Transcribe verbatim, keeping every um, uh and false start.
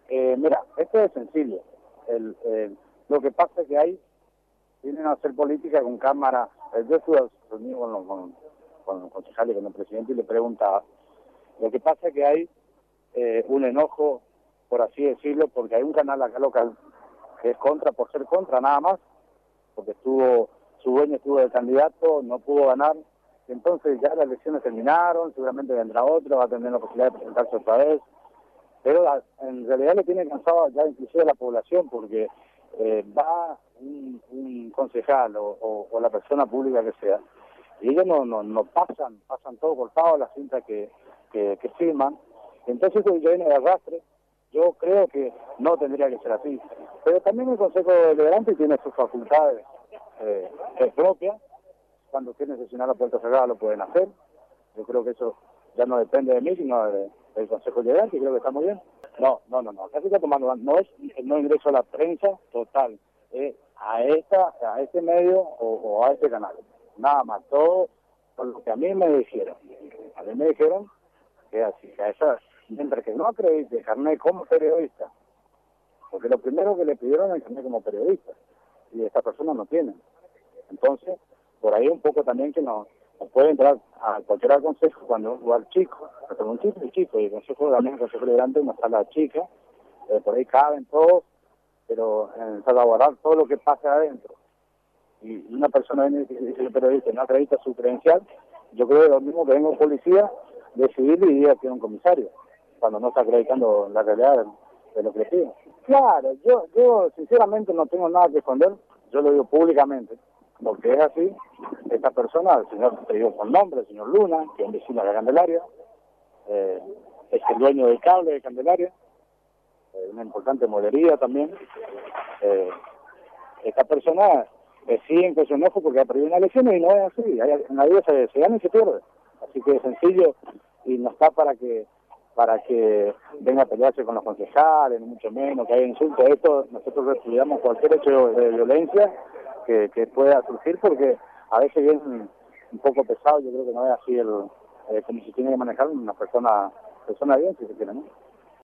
Eh, mira, esto es sencillo. El, el, lo que pasa es que hay, vienen a hacer política con cámara. Eh, yo estuve reunido con los, con, con los concejales, con el presidente, y le preguntaba. Lo que pasa es que hay eh, un enojo, por así decirlo, porque hay un canal acá local que es contra por ser contra nada más, porque estuvo, su dueño estuvo de candidato, no pudo ganar. Entonces ya las elecciones terminaron, seguramente vendrá otro, va a tener la posibilidad de presentarse otra vez. Pero la, en realidad le tiene cansado ya inclusive a la población, porque eh, va un, un concejal o, o, o la persona pública que sea, y ellos no, no, no pasan, pasan todo cortado, las cintas que, que, que firman. Entonces eso ya viene de arrastre. Yo creo que no tendría que ser así. Pero también el Consejo Deliberante tiene sus facultades eh, propias. Cuando quieren sesionar la puerta cerrada lo pueden hacer. Yo creo que eso ya no depende de mí, sino de, del Consejo Deliberante, y creo que está muy bien. No, no, no, no. Acá se está tomando, no es no ingreso a la prensa total, es a esta, a este medio o, o a este canal. Nada más, todo por lo que a mí me dijeron. A mí me dijeron que así, que a esa, mientras que no acredite carnet como periodista, porque lo primero que le pidieron es el carnet como periodista, y esta persona no tiene. Entonces, por ahí un poco también que nos, nos puede entrar a cualquier consejo cuando es un lugar chico, pero un chico y chico, y el consejo también, el consejo deliberante, una sala chica, eh, por ahí caben todos, pero en salvaguardar todo lo que pasa adentro. Y una persona viene y dice el periodista no acredita su credencial, yo creo que lo mismo que venga un policía, decidir y diga que es un comisario, cuando no está acreditando la realidad de, de lo que le piden. Claro, yo, yo sinceramente no tengo nada que esconder, yo lo digo públicamente, porque es así. Esta persona, el señor, te digo por nombre, el señor Luna, que es un vecino de Candelaria, eh, es el dueño del cable de Candelaria, eh, una importante molería también. Eh, esta persona eh, sigue con su enojo porque ha perdido una elección y no es así. Hay, en la vida se, se gana y se pierde. Así que es sencillo y no está para que para que venga a pelearse con los concejales, ni mucho menos, que haya insultos. Esto nosotros repudiamos cualquier hecho de violencia que, que pueda surgir, porque a veces viene un poco pesado. Yo creo que no es así el eh, como se tiene que manejar una persona persona bien, si se quiere, ¿no?